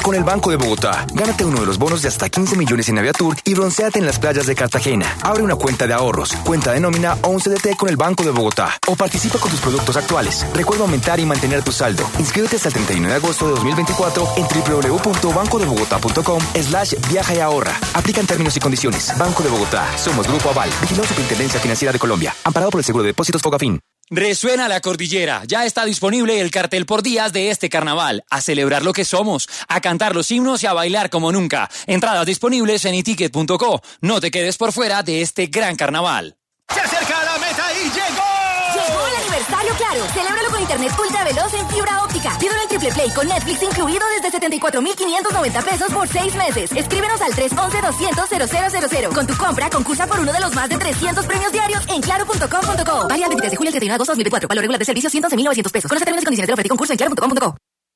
con el Banco de Bogotá. Gánate uno de los bonos de hasta 15 millones en Aviatur y bronceate en las playas de Cartagena. Abre una cuenta de ahorros, cuenta de nómina o un CDT con el Banco de Bogotá. O participa con tus productos actuales. Recuerda aumentar y mantener tu saldo. Inscríbete hasta el 31 de agosto de 2024 en www.bancodebogotá.com/viaja y ahorra. Aplican términos y condiciones. Banco de Bogotá. Somos Grupo Aval. Vigilado Superintendencia Financiera de Colombia. Amparado por el Seguro de Depósitos Fogafín. Resuena la cordillera, ya está disponible el cartel por días de este carnaval, a celebrar lo que somos, a cantar los himnos y a bailar como nunca. Entradas disponibles en iticket.co. No te quedes por fuera de este gran carnaval. ¡Se acerca a la meta y llegó! ¡Llegó el aniversario Claro! Celébralo con internet ultra veloz en fibra óptica. Pídelo en Triple Play con Netflix incluido desde 74,590 pesos por 6 meses. Escríbenos al 311-200-0000. Con tu compra, concursa por uno de los más de 300 premios diarios en claro.com.co. Válido del 23 de julio al 31 de agosto de 2024. Valor regular de servicio 111,900 pesos. Conoce términos y condiciones de la oferta y concurso en claro.com.co.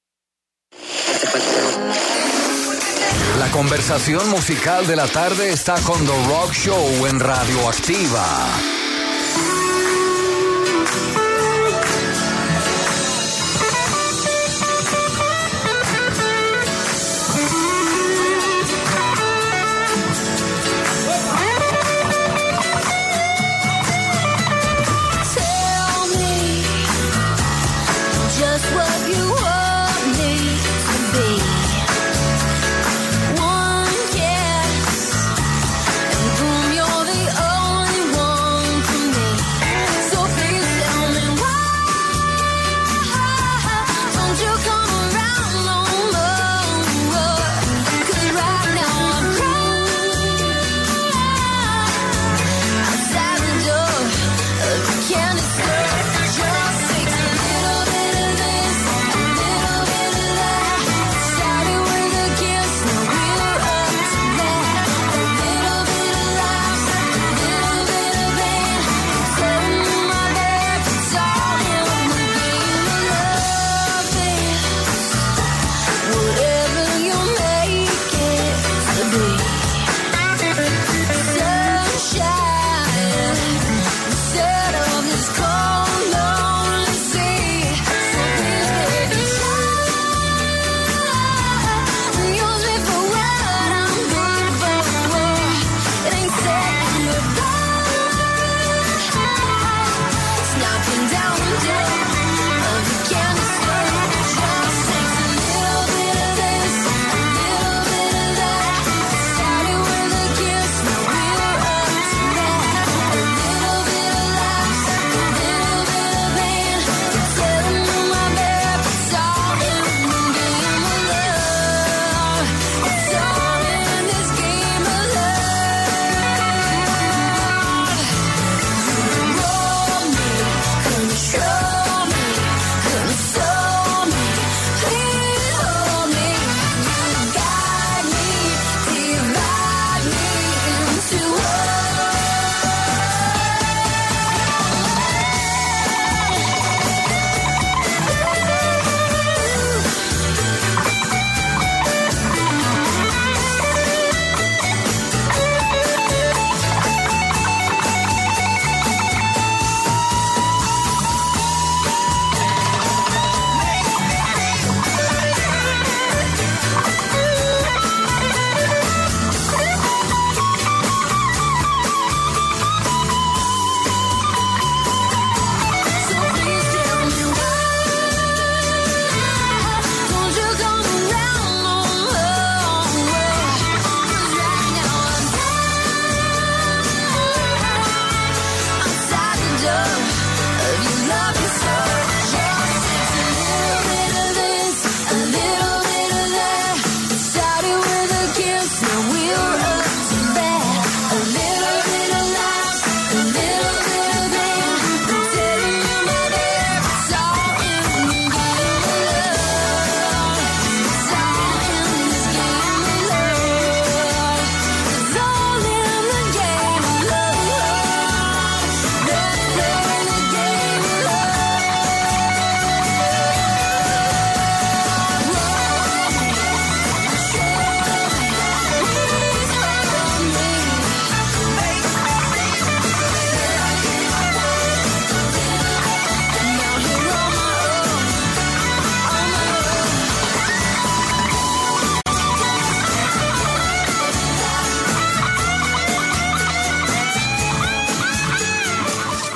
La conversación musical de la tarde está con The Rock Show en Radioactiva. One kiss, and boom, you're the only one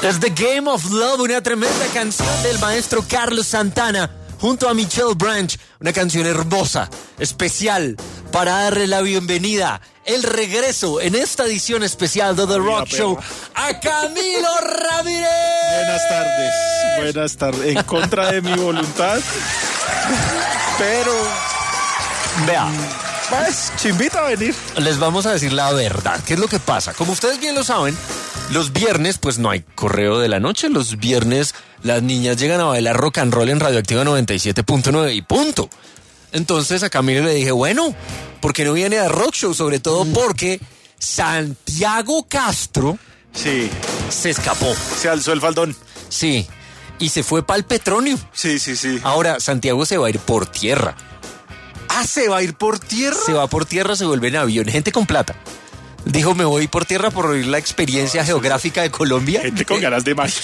Es The Game of Love, una tremenda canción del maestro Carlos Santana junto a Michelle Branch, una canción hermosa, especial, para darle la bienvenida, el regreso en esta edición especial de The Rock Show a Camilo Ramírez. Buenas tardes, en contra de mi voluntad, pero vea, pues chimbita a venir. Les vamos a decir la verdad. ¿Qué es lo que pasa? Como ustedes bien lo saben, los viernes pues no hay correo de la noche. Los viernes las niñas llegan a bailar rock and roll en Radioactiva 97.9 y punto. Entonces a Camilo le dije, bueno, ¿por qué no viene a Rock Show? Sobre todo porque Santiago Castro sí se escapó. Se alzó el faldón. Sí, y se fue para el Petronio. Sí. Ahora Santiago se va a ir por tierra. Ah, ¿se va a ir por tierra? Se va por tierra, se vuelve en avión. Gente con plata. Dijo, me voy por tierra por oír la experiencia geográfica de Colombia. Gente con ganas de más.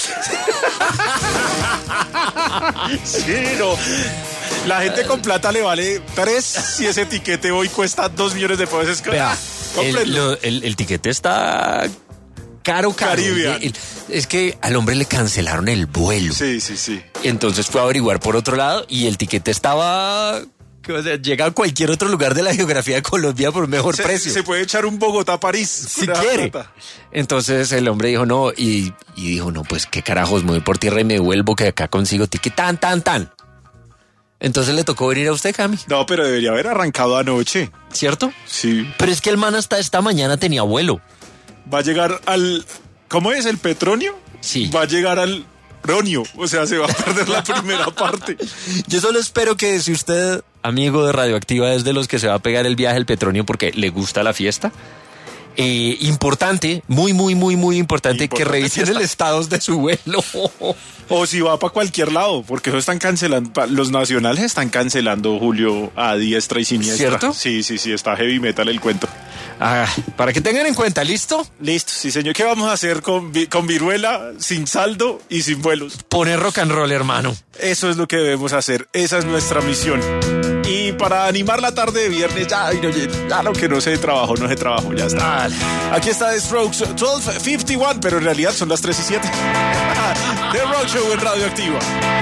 Sí, no. La gente con plata le vale 3 si ese tiquete hoy cuesta 2 millones de pesos. Vea, el tiquete está caro. Caribbean. Es que al hombre le cancelaron el vuelo. Sí. Entonces fue a averiguar por otro lado y el tiquete estaba... O sea, llega a cualquier otro lugar de la geografía de Colombia por mejor precio. Se puede echar un Bogotá-París. Si quiere. Entonces el hombre dijo no, y dijo, no, pues qué carajos, me voy por tierra y me vuelvo que acá consigo ticket tan. Entonces le tocó venir a usted, Cami. No, pero debería haber arrancado anoche. ¿Cierto? Sí. Pero es que el man hasta esta mañana tenía vuelo. Va a llegar al... ¿Cómo es? ¿El Petronio? Sí. Va a llegar al... Ronio, o sea, se va a perder la primera parte. Yo solo espero que si usted, amigo de Radioactiva, es de los que se va a pegar el viaje al Petronio porque le gusta la fiesta, importante, muy importante que revisen el estado de su vuelo. O si va para cualquier lado, porque eso están cancelando, los nacionales están cancelando, Julio, a diestra y siniestra. ¿Cierto? Sí, está heavy metal el cuento. Para que tengan en cuenta, ¿listo? Listo, sí señor. ¿Qué vamos a hacer con Viruela, sin saldo y sin vuelos? Poner rock and roll, hermano. Eso es lo que debemos hacer, esa es nuestra misión. Y para animar la tarde de viernes, ya lo que no sé de trabajo, ya está. Aquí está The Strokes, 12:51, pero en realidad son las 3:07. The Rock Show en Radioactiva.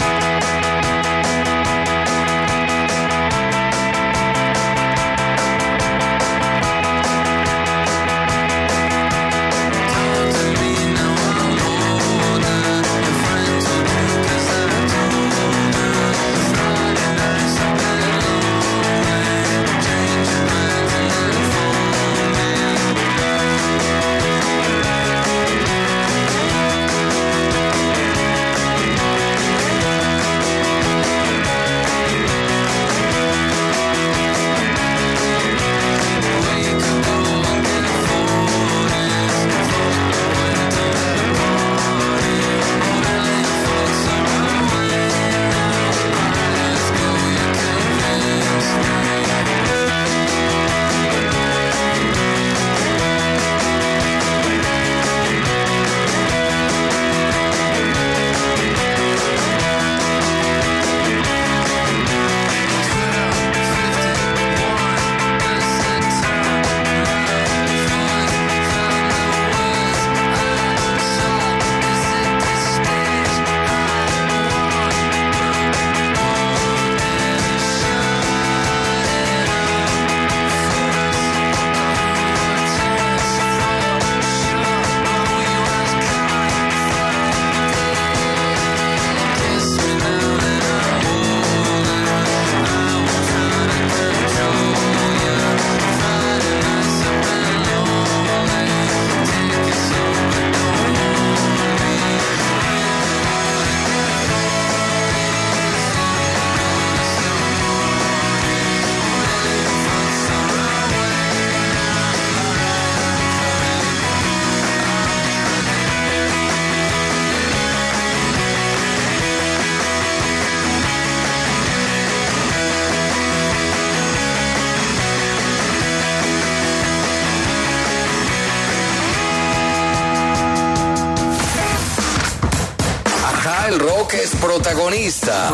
El rock es protagonista.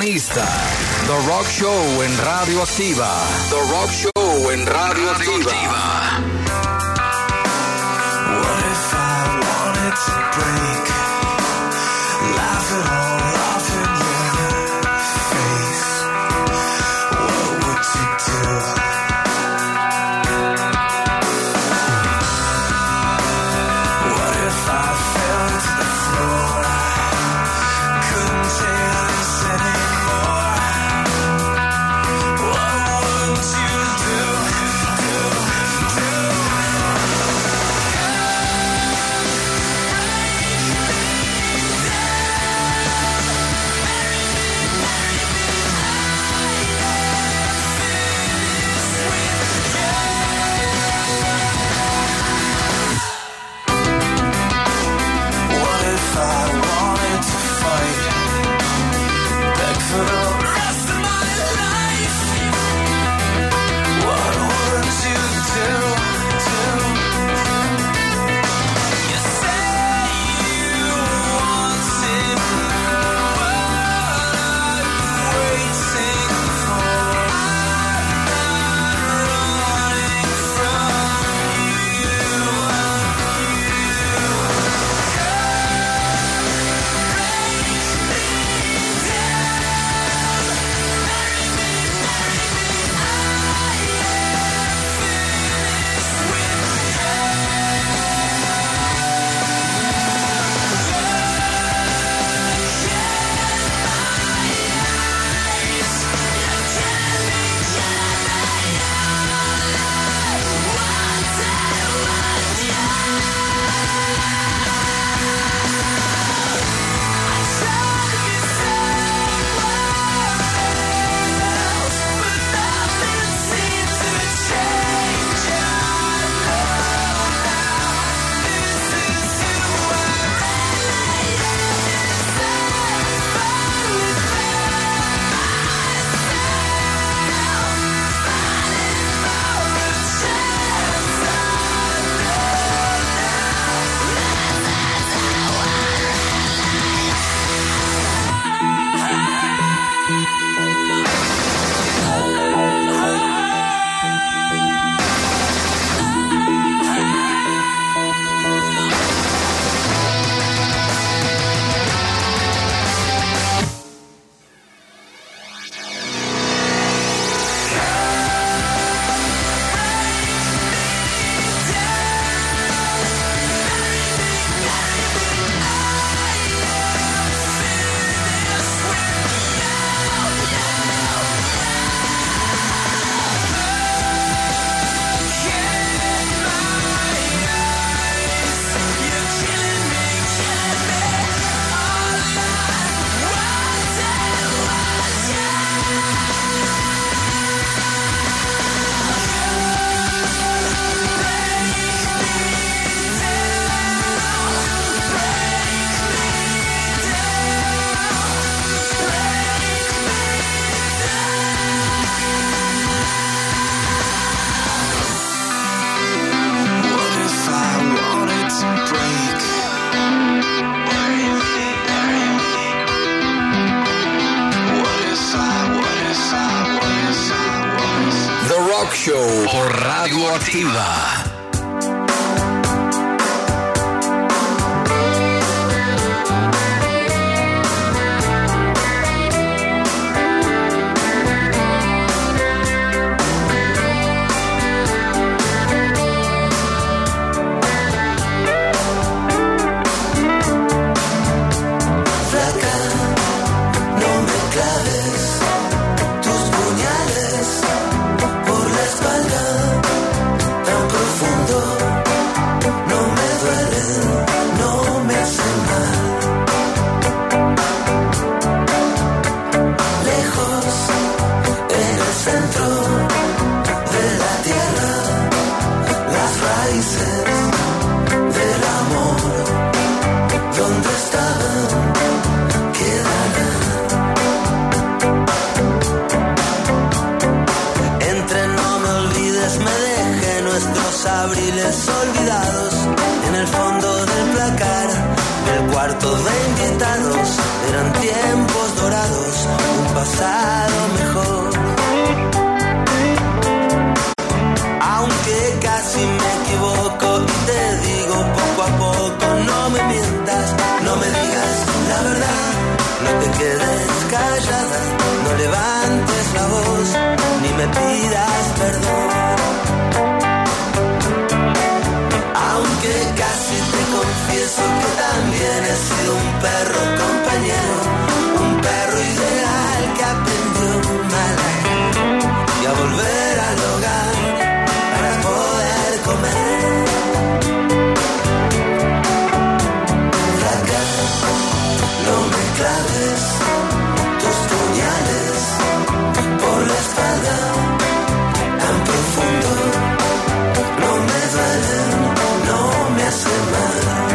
The Rock Show en Radioactiva. The Rock Show en Radioactiva. What if I wanted to break Rock Show por Radioactiva. Abriles olvidados en el fondo del placar del cuarto de invitados. Eran tiempos dorados, un pasado mejor. Aunque casi me equivoco y te digo poco a poco, no me mientas, no me digas la verdad, no te quedes callada, no levantes la voz, ni me pidas perdón. Aunque casi te confieso que también he sido un perro compañero, un perro ideal que aprendió mal y a volver al hogar para poder comer. Flaca, no me claves tus puñales por la espalda tan profundo, no me duelen, no me hace mal.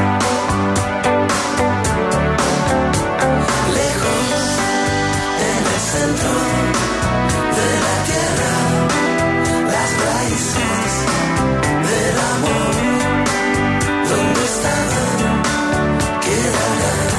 Lejos, en el centro de la tierra, las raíces del amor, donde estaban, quedarán.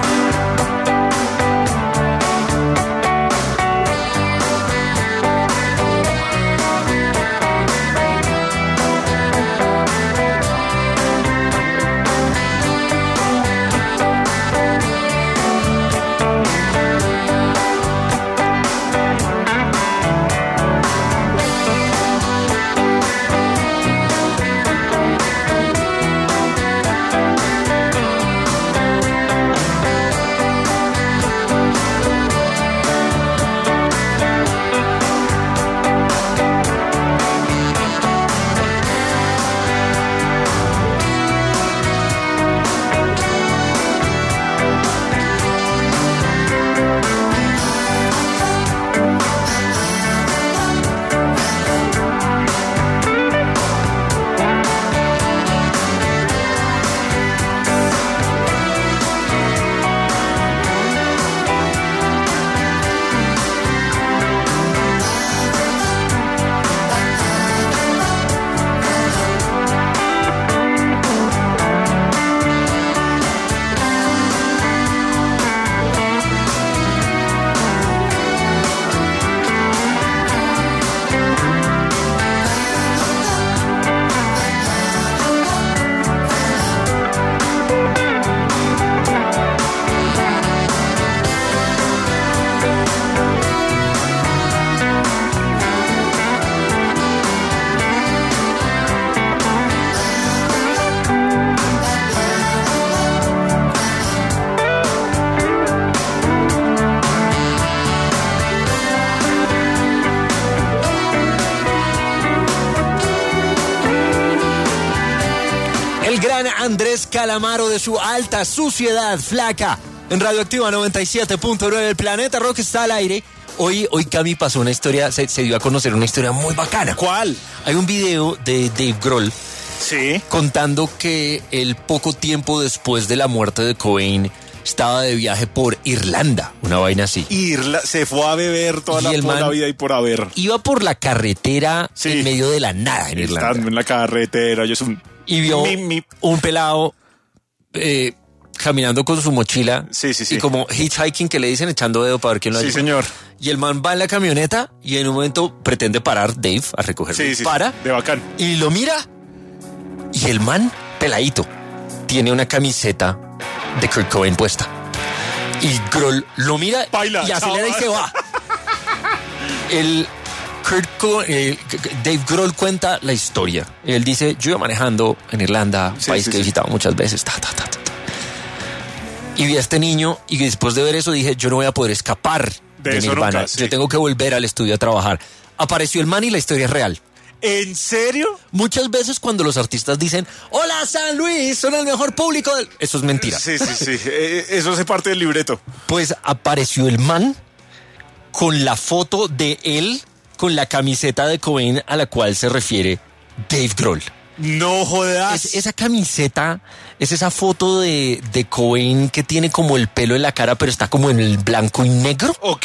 Andrés Calamaro de su alta suciedad, Flaca, en Radioactiva 97.9. El Planeta Rock está al aire. Hoy Cami pasó una historia, se dio a conocer una historia muy bacana. ¿Cuál? Hay un video de Dave Grohl, sí, contando que él poco tiempo después de la muerte de Cobain estaba de viaje por Irlanda, una vaina así. Se fue a beber toda la vida y por haber. Iba por la carretera en medio de la nada en Irlanda. Estando en la carretera, y vio un pelado caminando con su mochila. Sí. Y como hitchhiking, que le dicen, echando dedo para ver quién lo ayuda. Sí, señor. Y el man va en la camioneta y en un momento pretende parar Dave a recogerlo. Sí. Para. De bacán. Y lo mira. Y el man, peladito, tiene una camiseta de Kurt Cobain puesta. Y Grohl lo mira Baila, y acelera y chao. se va. Dave Grohl cuenta la historia. Él dice, yo iba manejando en Irlanda, país que he visitado muchas veces, y vi a este niño, y después de ver eso dije, yo no voy a poder escapar de eso Nirvana. nunca, sí. Yo tengo que volver al estudio a trabajar. Apareció el man y la historia es real. ¿En serio? Muchas veces cuando los artistas dicen, hola San Luis, son el mejor público del... Eso es mentira. Sí. Eso hace parte del libreto. Pues apareció el man con la foto de él con la camiseta de Cobain a la cual se refiere Dave Grohl. No jodas. Esa camiseta es esa foto de Cobain que tiene como el pelo en la cara, pero está como en el blanco y negro. Ok.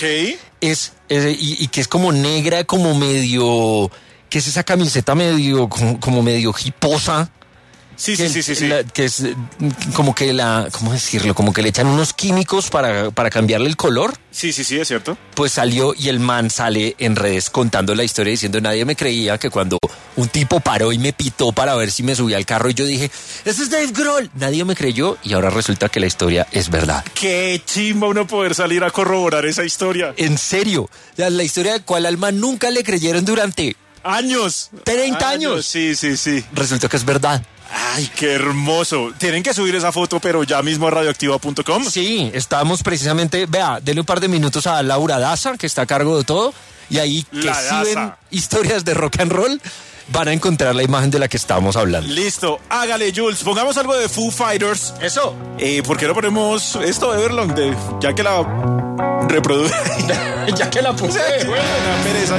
Y que es como negra, como medio... que es esa camiseta medio, como medio hiposa. Sí. Que es como que ¿cómo decirlo? Como que le echan unos químicos para cambiarle el color. Sí, es cierto. Pues salió y el man sale en redes contando la historia diciendo, nadie me creía que cuando un tipo paró y me pitó para ver si me subía al carro y yo dije, ¡ese es Dave Grohl! Nadie me creyó y ahora resulta que la historia es verdad. Qué chimba uno poder salir a corroborar esa historia. En serio, la historia de cual al man nunca le creyeron durante... ¡Años! 30 años. Sí. Resultó que es verdad. Ay, qué hermoso. Tienen que subir esa foto, pero ya mismo a radioactiva.com. Sí, estamos precisamente, vea, denle un par de minutos a Laura Daza, que está a cargo de todo, y ahí que La si ven Daza. historias de rock and roll, van a encontrar la imagen de la que estamos hablando. Listo, hágale, Jules. Pongamos algo de Foo Fighters. Eso. ¿Por qué no ponemos esto de Everlong? Ya que la reproduce. Ya que la puse. Una pereza.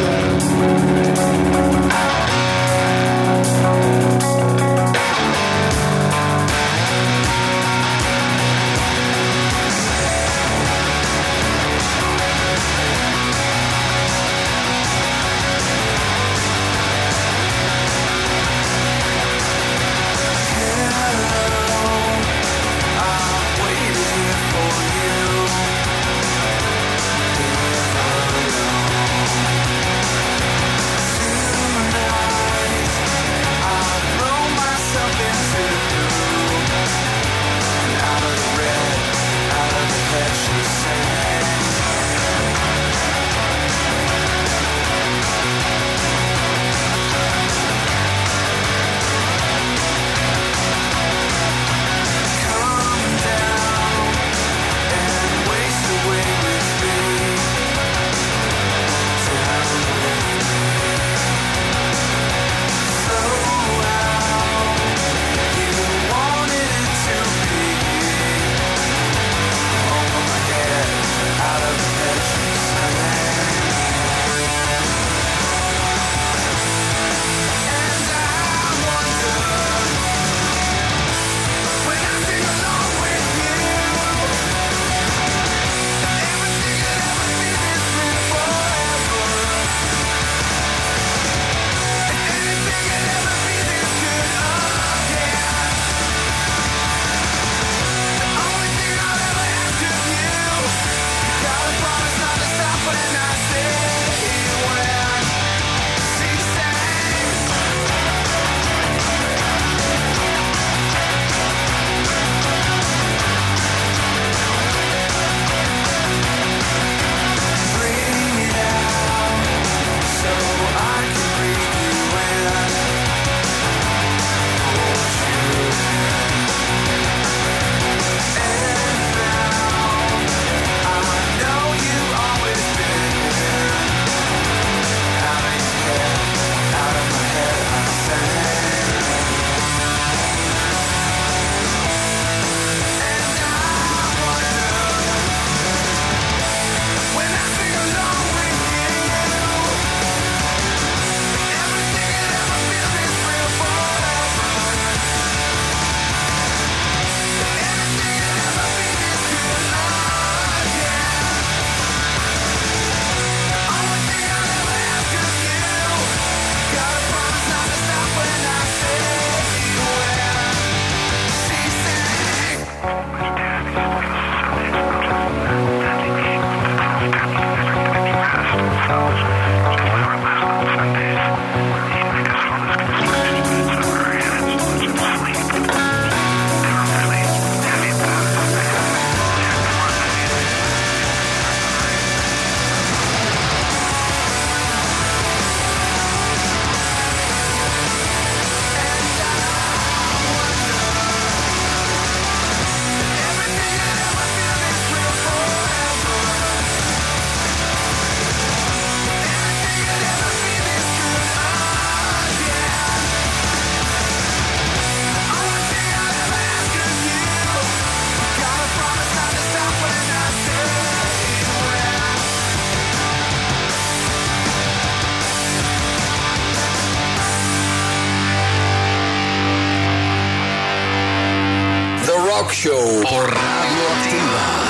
Waiting for you. Rock Show por Radioactiva.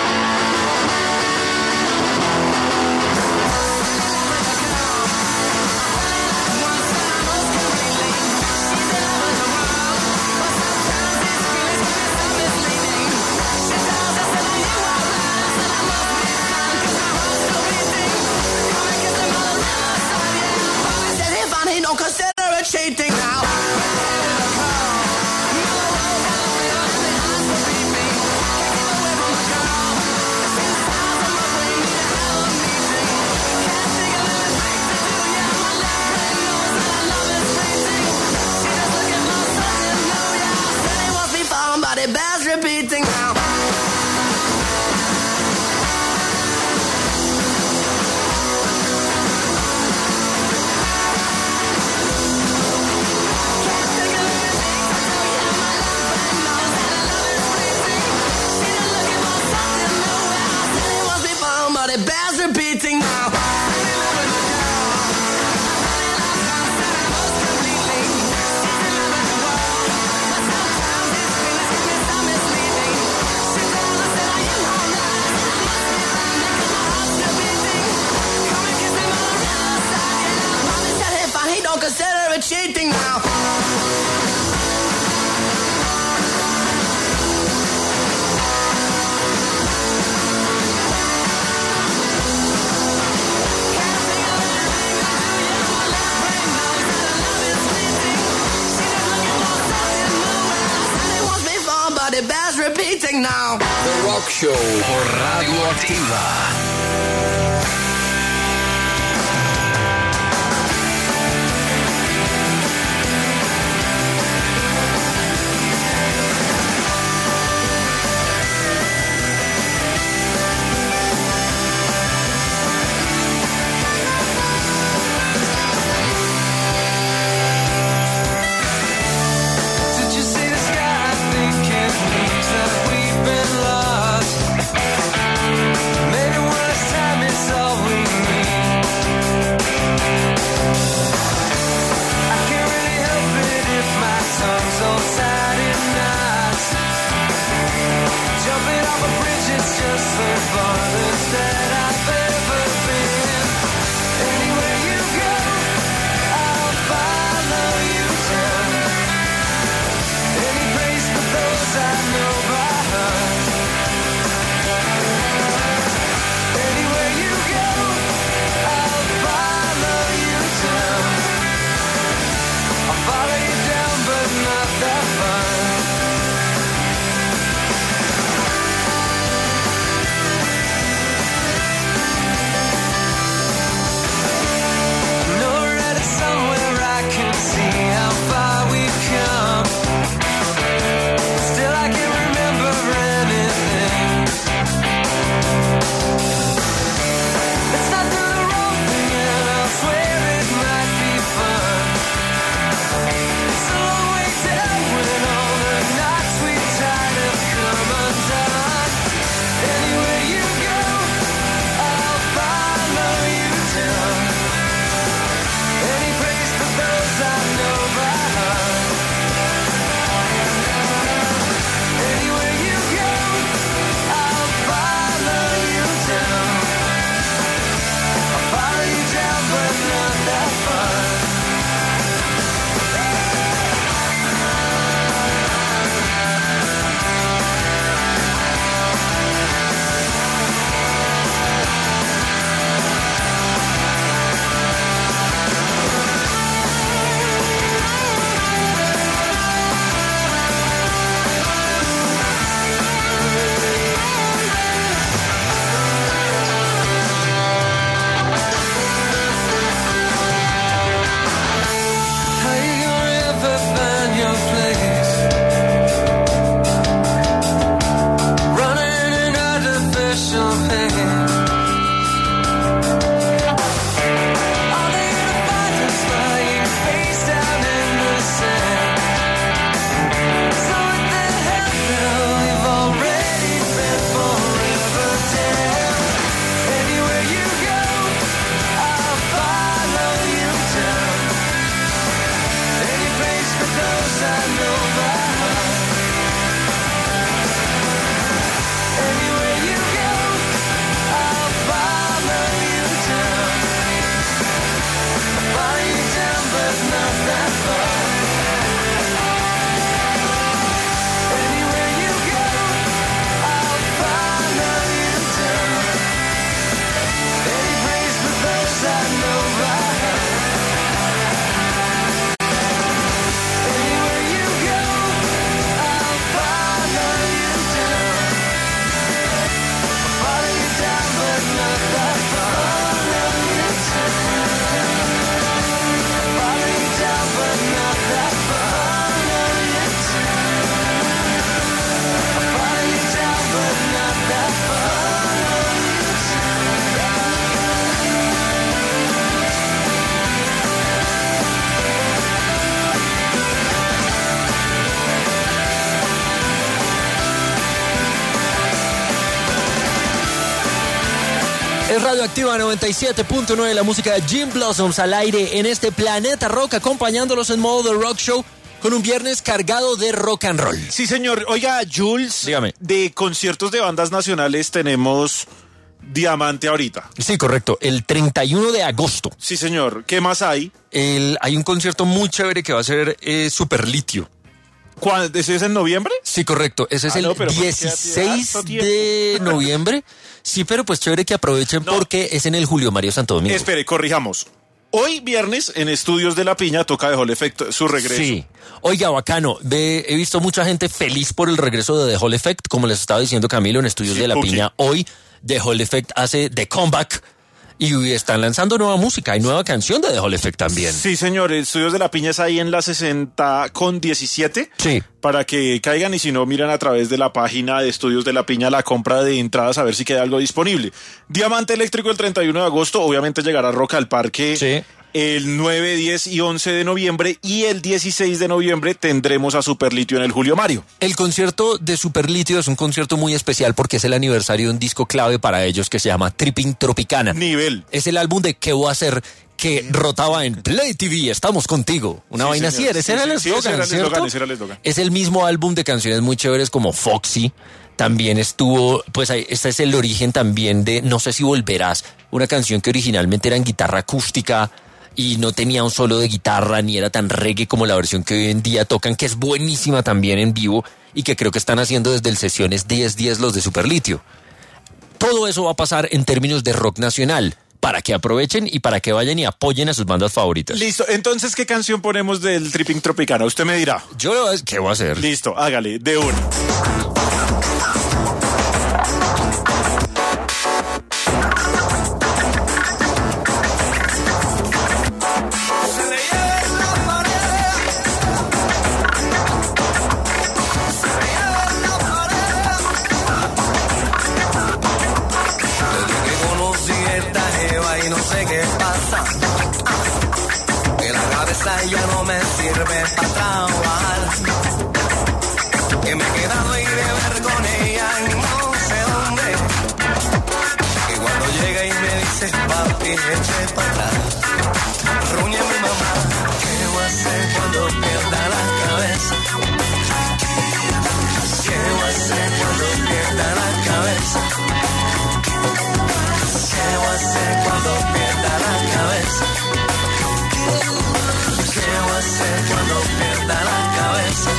Don't consider it cheating now. But it bears repeating now. It bears repeating now. If I don't consider it cheating now. It bears repeating now. The Rock Show por Radioactiva. Maybe when it's time is Es Radioactiva 97.9, la música de Jim Blossoms al aire en este Planeta Rock, acompañándolos en modo The Rock Show con un viernes cargado de rock and roll. Sí, señor. Oiga, Jules, dígame. De conciertos de bandas nacionales tenemos Diamante ahorita. Sí, correcto. El 31 de agosto. Sí, señor. ¿Qué más hay? Hay un concierto muy chévere que va a ser Super Litio. ¿Ese es en noviembre? Sí, correcto. Ese es el 16 de noviembre. Sí, pero pues chévere que aprovechen porque es en el Julio Mario Santo Domingo. Espere, corrijamos. Hoy viernes en Estudios de la Piña toca The Hall Effect su regreso. Sí. Oiga, bacano. He visto mucha gente feliz por el regreso de The Hall Effect. Como les estaba diciendo Camilo, en Estudios de la Piña hoy The Hall Effect hace The Comeback. Y están lanzando nueva música. Hay nueva canción de The Hall Effect también. Sí, señor. Estudios de la Piña es ahí en la 60 con 17. Sí. Para que caigan y si no, miran a través de la página de Estudios de la Piña la compra de entradas a ver si queda algo disponible. Diamante Eléctrico el 31 de agosto. Obviamente llegará Rock al Parque. Sí. El 9, 10 y 11 de noviembre y el 16 de noviembre tendremos a Super Litio en el Julio Mario. El concierto de Super Litio es un concierto muy especial porque es el aniversario de un disco clave para ellos que se llama Tripping Tropicana. Nivel. Es el álbum de ¿Qué voy a hacer? Que rotaba en Play TV, estamos contigo. Una vaina así, ese era el eslogan, ¿cierto? Es el mismo álbum de canciones muy chéveres como Foxy. También estuvo, pues este es el origen también de No sé si volverás, una canción que originalmente era en guitarra acústica y no tenía un solo de guitarra ni era tan reggae como la versión que hoy en día tocan, que es buenísima también en vivo y que creo que están haciendo desde el Sesiones 10-10 los de Super Litio. Todo eso va a pasar en términos de rock nacional, para que aprovechen y para que vayan y apoyen a sus bandas favoritas. Listo, entonces, ¿qué canción ponemos del Tripping Tropicana? Usted me dirá. ¿Qué voy a hacer? Listo, hágale, de uno. Ya no me sirve para trabajar, que me he quedado y de ver con ella no sé dónde, y cuando llega y me dice papi eche para atrás, ruñe mi mamá, ¿qué voy a hacer cuando pierda la cabeza? ¿Qué voy a hacer cuando pierda la cabeza? ¿Qué voy a hacer cuando pierda la cabeza? ¿Qué voy a hacer cuando pierda la cabeza?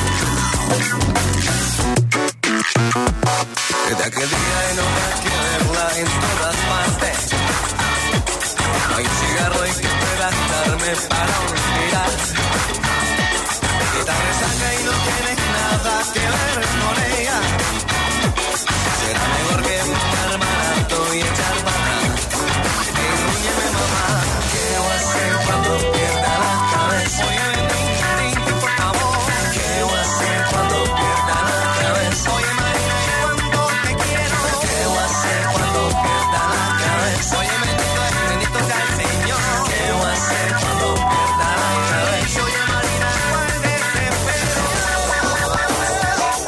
Desde aquel día y no más que verla en todas partes. No hay un cigarro y que pueda darme para olvidar. Que tal resaca y no tienes nada que ver con ella. Será mejor que fumar barato y echar para atrás. Ruñeme mamá, ¿qué voy a hacer cuando pierda la cabeza? Oye, ven, por favor. ¿Qué voy a hacer cuando pierda la cabeza? Oye, Marina, cuánto te quiero. ¿Qué voy a hacer cuando pierda la cabeza? Oye, bendito sea el Señor. ¿Qué voy a hacer cuando pierda la cabeza? Oye, Marina, cuál desespero.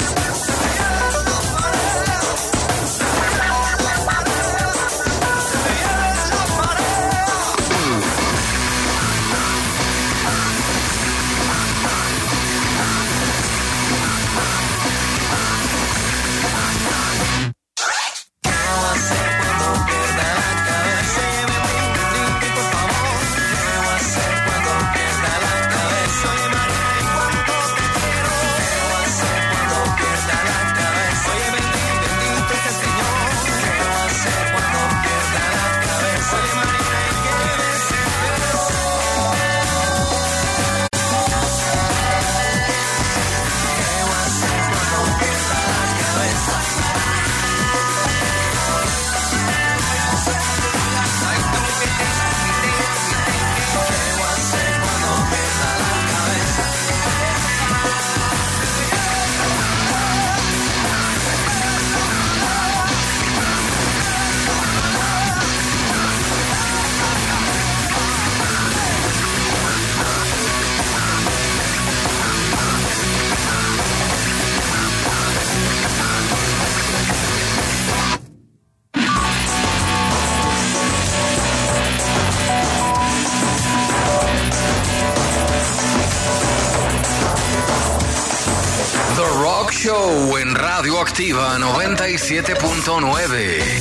Show en Radioactiva 97.9.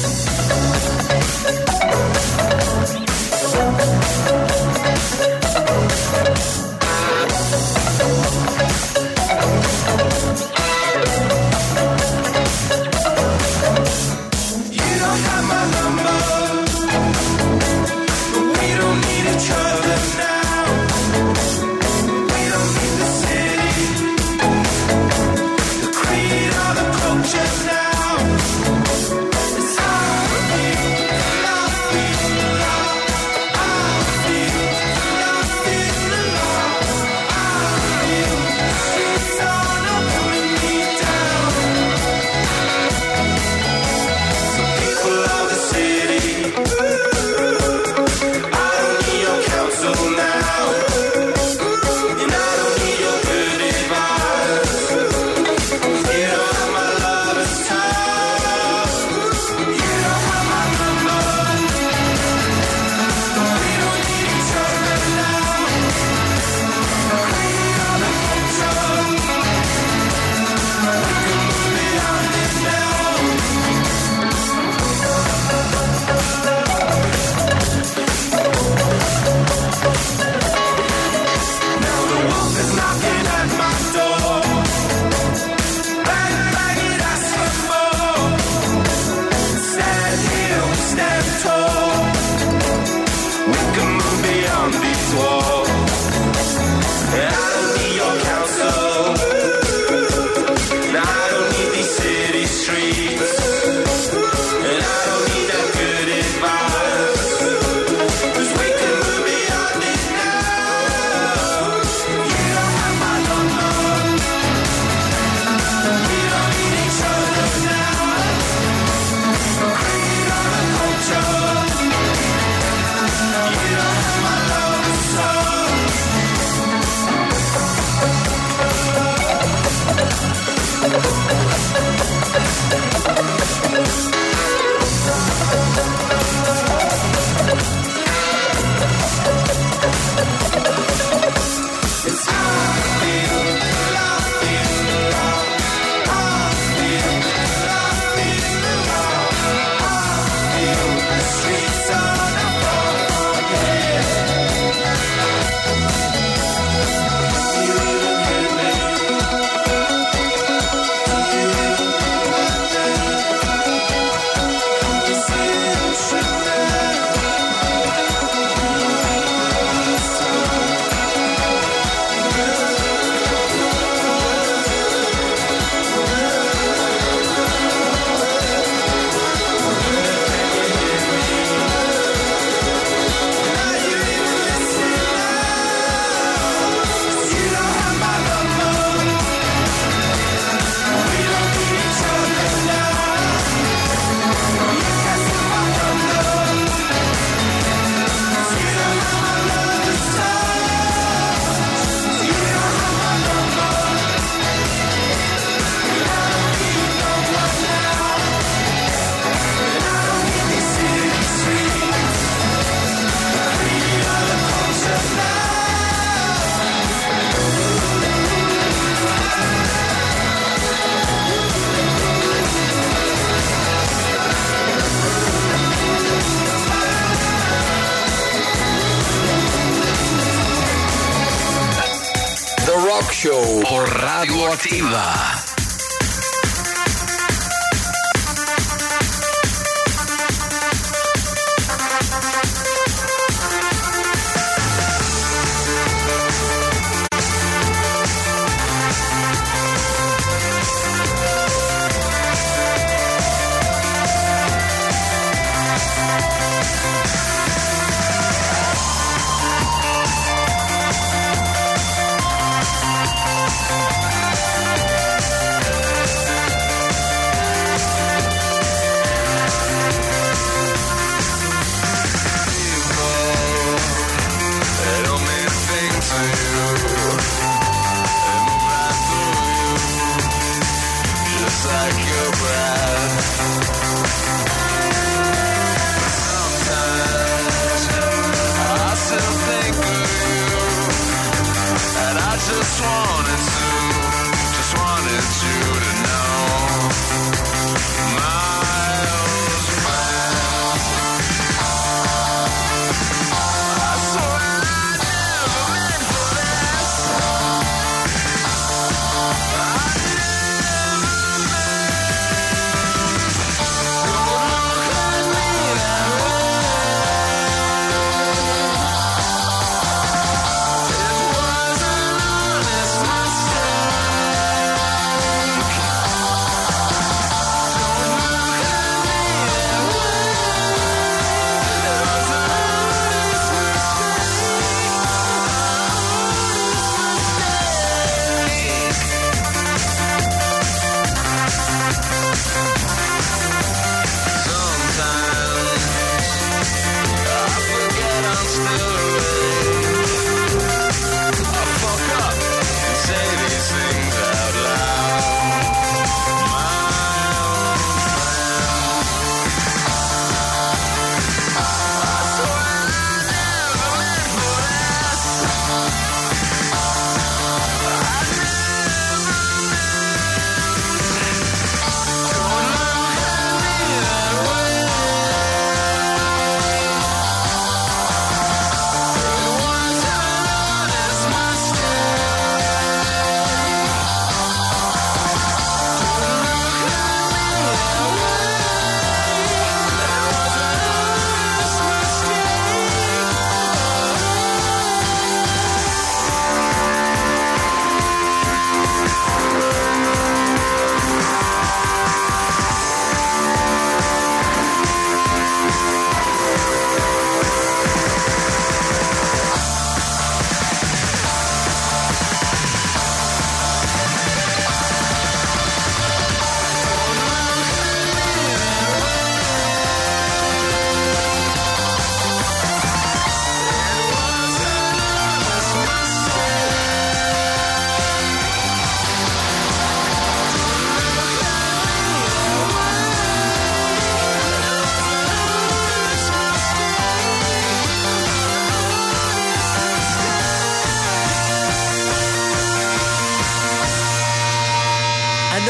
Show por Radioactiva. Just wanted to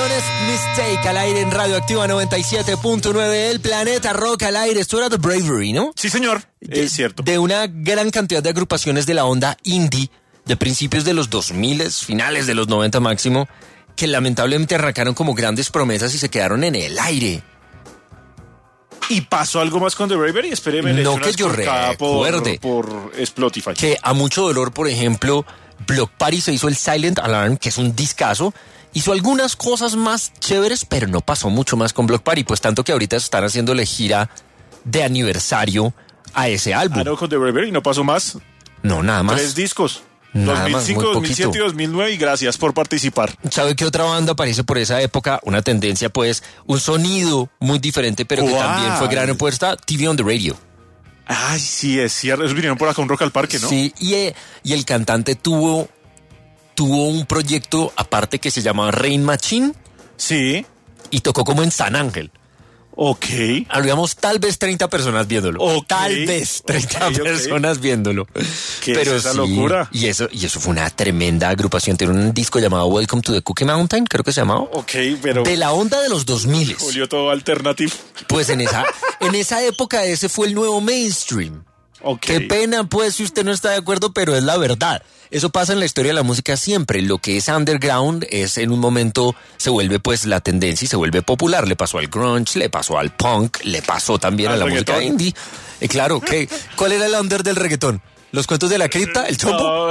Honest Mistake al aire en Radioactiva 97.9. El planeta rock al aire. Esto era The Bravery, ¿no? Sí, señor. Es cierto. De una gran cantidad de agrupaciones de la onda indie de principios de los 2000, finales de los 90 máximo, que lamentablemente arrancaron como grandes promesas y se quedaron en el aire. ¿Y pasó algo más con The Bravery? Espéreme. No que yo recuerde. Por Spotify. Que a mucho dolor, por ejemplo, Block Party se hizo el Silent Alarm, que es un discazo. Hizo algunas cosas más chéveres, pero no pasó mucho más con Block Party, pues tanto que ahorita están haciéndole gira de aniversario a ese álbum. Ah, no, con The Bravery no pasó más. No, nada más. 3 discos. Nada 2005, más, 2007 y 2009, y gracias por participar. ¿Sabe qué otra banda aparece por esa época? Una tendencia, pues, un sonido muy diferente, pero que también fue gran apuesta, TV on the Radio. Ay, sí, es cierto. Ellos vinieron por acá a un Rock al Parque, ¿no? Sí, y el cantante tuvo un proyecto aparte que se llamaba Rain Machine. Sí. Y tocó como en San Ángel. Ok. Habíamos tal vez 30 personas viéndolo. Okay. Tal vez 30 personas viéndolo. ¿Qué pero es esa sí, locura? Y eso fue una tremenda agrupación. Tiene un disco llamado Welcome to the Cookie Mountain, creo que se llamaba. Ok, pero... De la onda de los 2000. Volvió todo alternativo. Pues en esa época ese fue el nuevo mainstream. Okay. Qué pena, pues, si usted no está de acuerdo, pero es la verdad. Eso pasa en la historia de la música siempre. Lo que es underground es en un momento se vuelve pues la tendencia y se vuelve popular. Le pasó al grunge, le pasó al punk, le pasó también a la reggaetón. música indie. Claro, ¿cuál era el under del reggaetón? ¿Los cuentos de la cripta? ¿El chombo? No.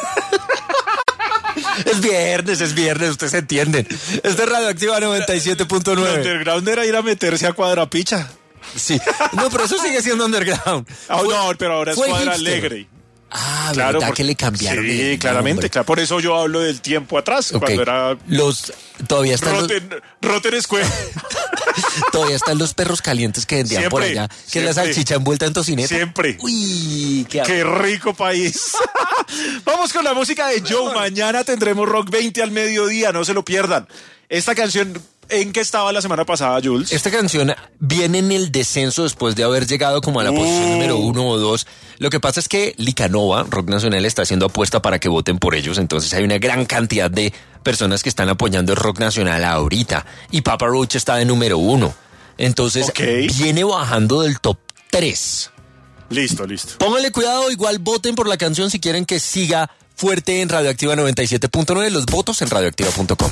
Es viernes, ustedes entienden. Este es Radioactiva 97.9. El underground era ir a meterse a Cuadrapicha. Sí, no, pero eso sigue siendo underground. No, pero ahora es Cuadra Alegre. Ah, claro, ¿verdad que le cambiaron? Sí, claramente, claro. Por eso yo hablo del tiempo atrás, cuando era... Todavía están Rotten Square. Todavía están los perros calientes que vendían Siempre, por allá. Que es la salchicha envuelta en tocineta. Siempre. Uy, qué rico país. Vamos con la música de Joe. Mañana tendremos Rock 20 al mediodía, no se lo pierdan. Esta canción... ¿En qué estaba la semana pasada, Jules? Esta canción viene en el descenso después de haber llegado como a la posición número 1 o 2. Lo que pasa es que Licanova, Rock Nacional, está haciendo apuesta para que voten por ellos. Entonces hay una gran cantidad de personas que están apoyando el Rock Nacional ahorita. Y Papa Roach está de número 1. Entonces viene bajando del top 3. Listo. Pónganle cuidado, igual voten por la canción si quieren que siga fuerte en Radioactiva 97.9. Los votos en radioactiva.com.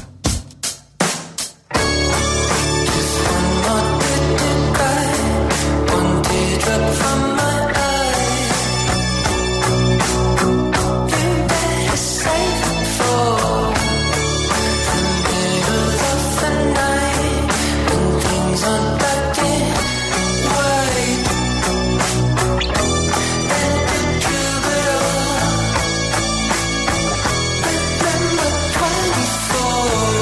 Remember 24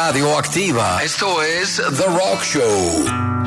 Radioactiva. Esto es The Rock Show.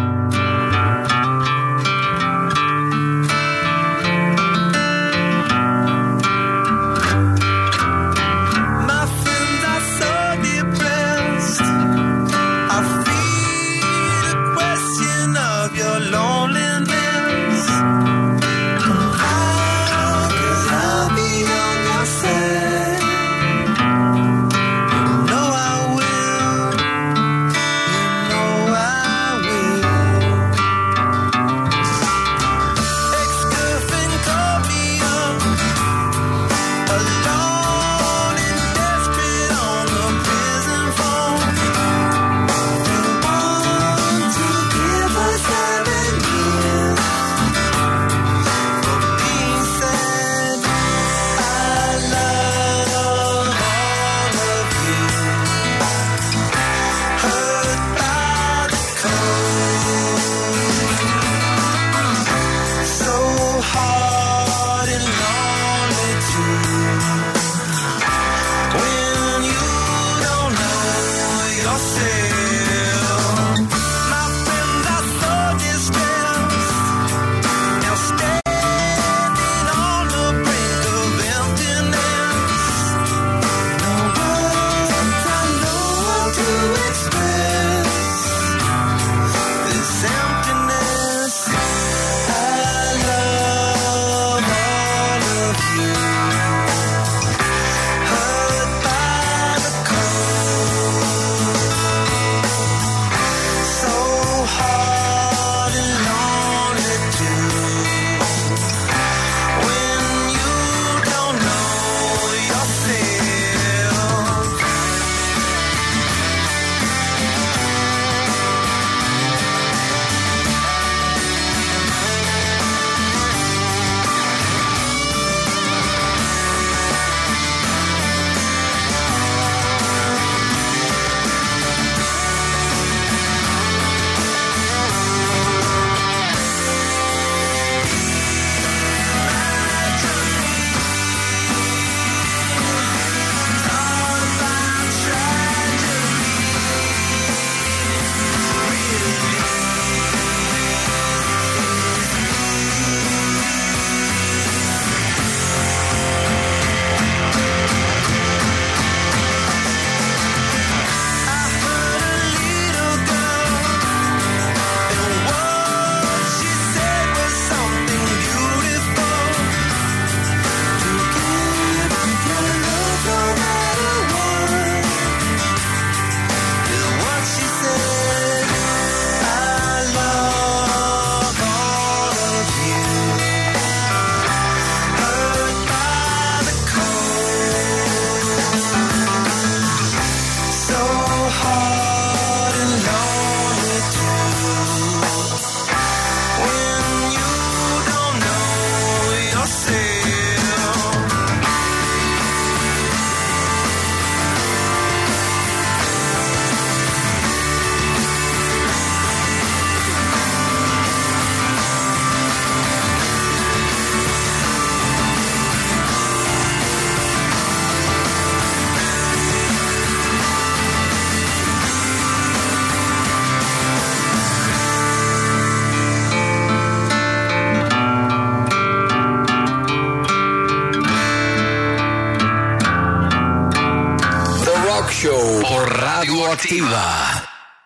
Show por Radioactiva.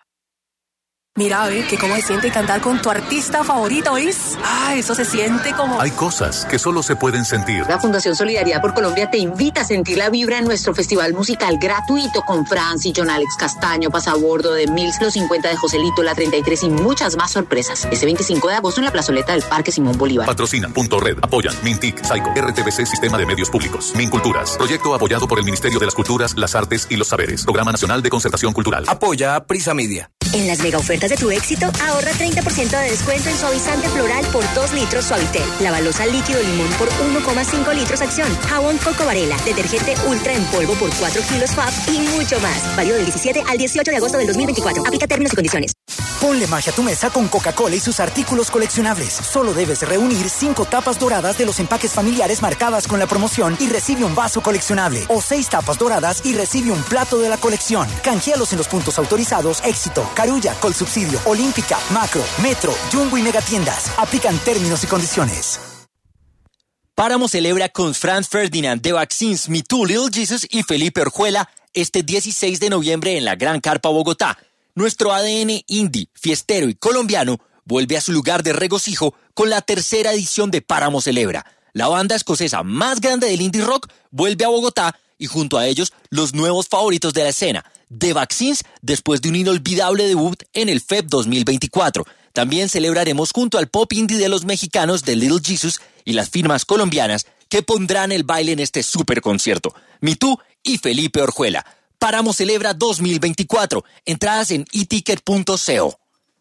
Mira, que cómo se siente cantar con tu artista favorito, ¿oís? Eso se siente como... Hay cosas que solo se pueden sentir. La Fundación Solidaridad por Colombia te invita a sentir la vibra en nuestro festival musical gratuito con Franci, John Alex Castaño, Pasabordo, de Mills, Los 50 de Joselito, La 33 y muchas más sorpresas. Este 25 de agosto en la plazoleta del Parque Simón Bolívar. Patrocinan Punto Red, apoyan Mintic, Psycho, RTBC Sistema de Medios Públicos, Minculturas, proyecto apoyado por el Ministerio de las Culturas, las Artes y los Saberes, Programa Nacional de Concertación Cultural. Apoya Prisa Media. En las mega ofertas de tu éxito, ahorra 30% de descuento en suavizante floral por 2 litros Suavitel, lavalosa líquido limón por 1,5 litros Acción, jabón Coco Varela, detergente Ultra en polvo por 4 kilos Fab y mucho más. Válido del 17 al 18 de agosto del 2024. Aplica términos y condiciones. Ponle magia a tu mesa con Coca-Cola y sus artículos coleccionables. Solo debes reunir 5 tapas doradas de los empaques familiares marcadas con la promoción y recibe un vaso coleccionable. O 6 tapas doradas y recibe un plato de la colección. Canjealos en los puntos autorizados Éxito, Carulla, Colsubsidio, Olímpica, Macro, Metro, Jumbo y Megatiendas. Aplican términos y condiciones. Páramo celebra con Franz Ferdinand, The Vaccines, Me Too, Little Jesus y Felipe Orjuela este 16 de noviembre en la Gran Carpa Bogotá. Nuestro ADN indie, fiestero y colombiano vuelve a su lugar de regocijo con la tercera edición de Páramo Celebra. La banda escocesa más grande del indie rock vuelve a Bogotá y junto a ellos los nuevos favoritos de la escena, The Vaccines, después de un inolvidable debut en el FEP 2024. También celebraremos junto al pop indie de los mexicanos de Little Jesus y las firmas colombianas que pondrán el baile en este super concierto. Me Too y Felipe Orjuela. Páramo Celebra 2024. Entradas en eticket.co.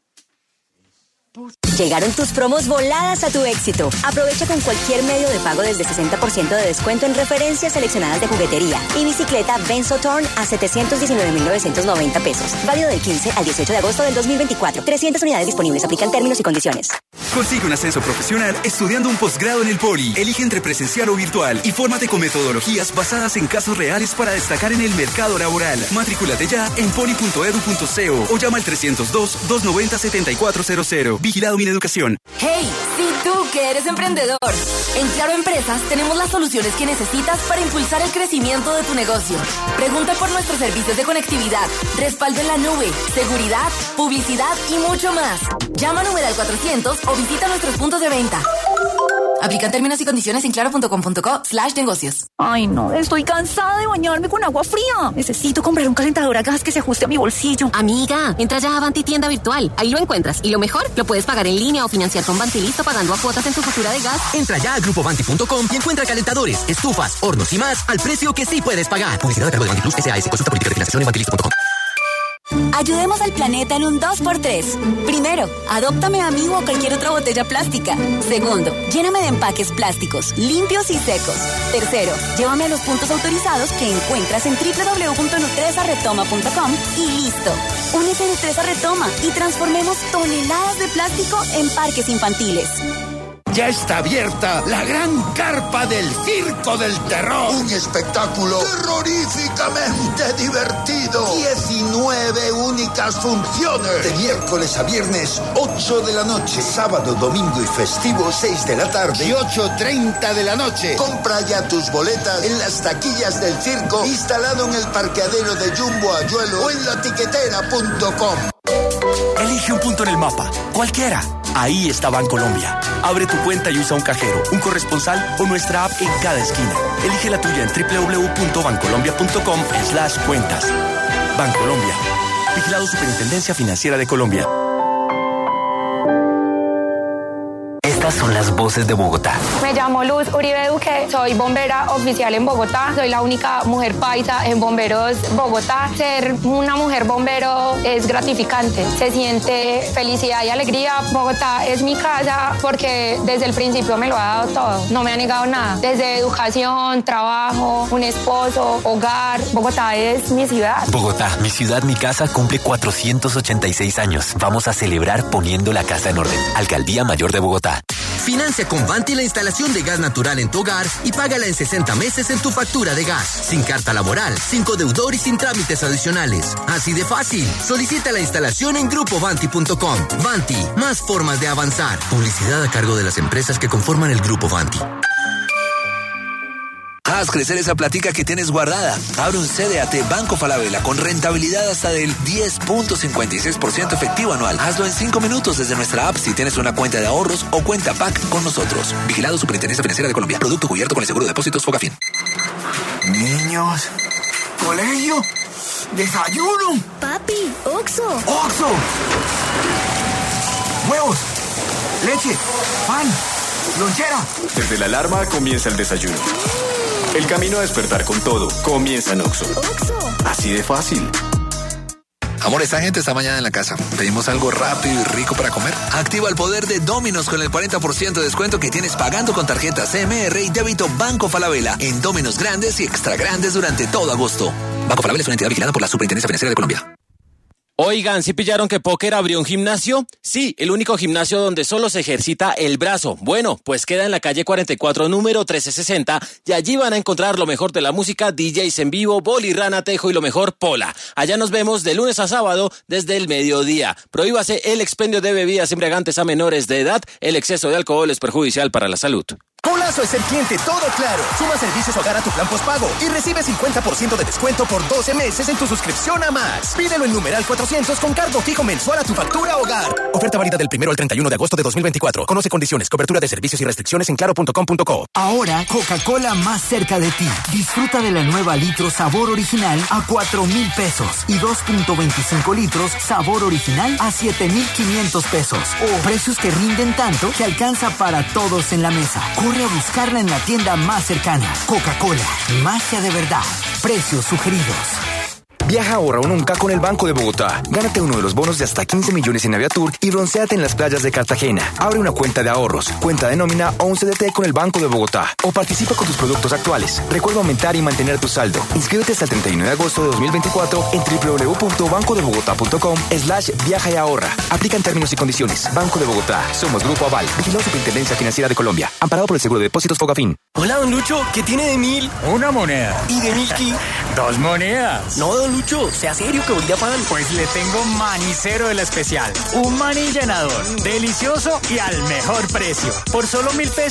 Llegaron tus promos voladas a tu éxito. Aprovecha con cualquier medio de pago desde 60% de descuento en referencias seleccionadas de juguetería y bicicleta Benzotorn a 719.990 pesos. Válido del 15 al 18 de agosto del 2024. 300 unidades disponibles. Aplican términos y condiciones. Consigue un ascenso profesional estudiando un posgrado en el Poli. Elige entre presencial o virtual y fórmate con metodologías basadas en casos reales para destacar en el mercado laboral. Matrículate ya en poli.edu.co o llama al 302-290-7400. Vigilado Mineducación. ¡Hey! Sí, tú que eres emprendedor. En Claro Empresas tenemos las soluciones que necesitas para impulsar el crecimiento de tu negocio. Pregunta por nuestros servicios de conectividad, respaldo en la nube, seguridad, publicidad y mucho más. Llama al numeral 400 o visita nuestros puntos de venta. Aplican términos y condiciones en claro.com.co/negocios. Ay, no, estoy cansada de bañarme con agua fría. Necesito comprar un calentador a gas que se ajuste a mi bolsillo. Amiga, entra ya a Vanti Tienda Virtual. Ahí lo encuentras. Y lo mejor, lo puedes pagar en línea o financiar con Vanti Listo pagando a cuotas en tu factura de gas. Entra ya a grupovanti.com y encuentra calentadores, estufas, hornos y más al precio que sí puedes pagar. Publicidad a cargo de Vanti Plus SAS. Consulta política de financiación en vantilisto.com. Ayudemos al planeta en un 2x3. Primero, adóptame a mí o a cualquier otra botella plástica. Segundo, lléname de empaques plásticos, limpios y secos. Tercero, llévame a los puntos autorizados que encuentras en www.nutresaretoma.com y listo. Únete a Nutresa Retoma y transformemos toneladas de plástico en parques infantiles. Ya está abierta la gran carpa del Circo del Terror. Un espectáculo terroríficamente divertido. 19 únicas funciones. De miércoles a viernes, 8 de la noche. Sábado, domingo y festivo, 6 de la tarde. Y 8:30 de la noche. Compra ya tus boletas en las taquillas del circo, instalado en el parqueadero de Jumbo Ayuelo o en latiquetera.com. Elige un punto en el mapa, cualquiera. Ahí está Bancolombia. Abre tu cuenta y usa un cajero, un corresponsal o nuestra app en cada esquina. Elige la tuya en www.bancolombia.com/cuentas. Bancolombia. Vigilado Superintendencia Financiera de Colombia. Estas son las voces de Bogotá. Me llamo Luz Uribe Duque, soy bombera oficial en Bogotá, soy la única mujer paisa en Bomberos Bogotá. Ser una mujer bombero es gratificante, se siente felicidad y alegría. Bogotá es mi casa porque desde el principio me lo ha dado todo, no me ha negado nada. Desde educación, trabajo, un esposo, hogar, Bogotá es mi ciudad. Bogotá, mi ciudad, mi casa, cumple 486 años. Vamos a celebrar poniendo la casa en orden. Alcaldía Mayor de Bogotá. Financia con Vanti la instalación de gas natural en tu hogar y págala en 60 meses en tu factura de gas. Sin carta laboral, sin codeudor y sin trámites adicionales. Así de fácil. Solicita la instalación en grupovanti.com. Vanti, más formas de avanzar. Publicidad a cargo de las empresas que conforman el Grupo Vanti. Haz crecer esa platica que tienes guardada. Abre un CDAT Banco Falabella con rentabilidad hasta del 10.56% efectivo anual. Hazlo en 5 minutos desde nuestra app si tienes una cuenta de ahorros o cuenta PAC con nosotros. Vigilado Superintendencia Financiera de Colombia. Producto cubierto con el seguro de depósitos Fogafín. Niños, colegio, desayuno. Papi, Oxxo. ¡Oxxo! Huevos, leche, pan, lonchera. Desde la alarma comienza el desayuno. El camino a despertar con todo comienza en Oxxo. Así de fácil. Amor, esta gente está mañana en la casa. ¿Pedimos algo rápido y rico para comer? Activa el poder de Domino's con el 40% de descuento que tienes pagando con tarjeta CMR y débito Banco Falabella en Domino's grandes y extra grandes durante todo agosto. Banco Falabella es una entidad vigilada por la Superintendencia Financiera de Colombia. Oigan, ¿sí pillaron que Póker abrió un gimnasio? Sí, el único gimnasio donde solo se ejercita el brazo. Bueno, pues queda en la calle 44, número 1360, y allí van a encontrar lo mejor de la música, DJs en vivo, Boli, Rana, Tejo y lo mejor, Pola. Allá nos vemos de lunes a sábado desde el mediodía. Prohíbase el expendio de bebidas embriagantes a menores de edad. El exceso de alcohol es perjudicial para la salud. Colazo es el cliente todo claro. Suma servicios hogar a tu plan postpago y recibe 50% de descuento por 12 meses en tu suscripción a Max. Pídelo en numeral 400 con cargo fijo mensual a tu factura hogar. Oferta válida del 1 al 31 de agosto de 2024. Conoce condiciones, cobertura de servicios y restricciones en claro.com.co. Ahora, Coca-Cola más cerca de ti. Disfruta de la nueva litro sabor original a 4,000 pesos y 2.25 litros sabor original a 7,500 pesos. Precios que rinden tanto que alcanza para todos en la mesa. Corre a buscarla en la tienda más cercana. Coca-Cola, magia de verdad. Precios sugeridos. Viaja ahora o nunca con el Banco de Bogotá. Gánate uno de los bonos de hasta 15 millones en Aviatur y bronceate en las playas de Cartagena. Abre una cuenta de ahorros, cuenta de nómina o un CDT con el Banco de Bogotá. O participa con tus productos actuales. Recuerda aumentar y mantener tu saldo. Inscríbete hasta el 31 de agosto de 2024 en www.bancodebogotá.com/viaja y ahorra. Aplican términos y condiciones. Banco de Bogotá. Somos Grupo Aval. Vigilado Superintendencia Financiera de Colombia. Amparado por el Seguro de Depósitos Fogafín. Hola, don Lucho. ¿Qué tiene de 1.000? Una moneda. ¿Y de Milky? 2 monedas. No, don Lucho, sea serio que voy de afán. Pues le tengo manicero de la especial. Un maní llenador, delicioso y al mejor precio. Por solo 1.000 pesos.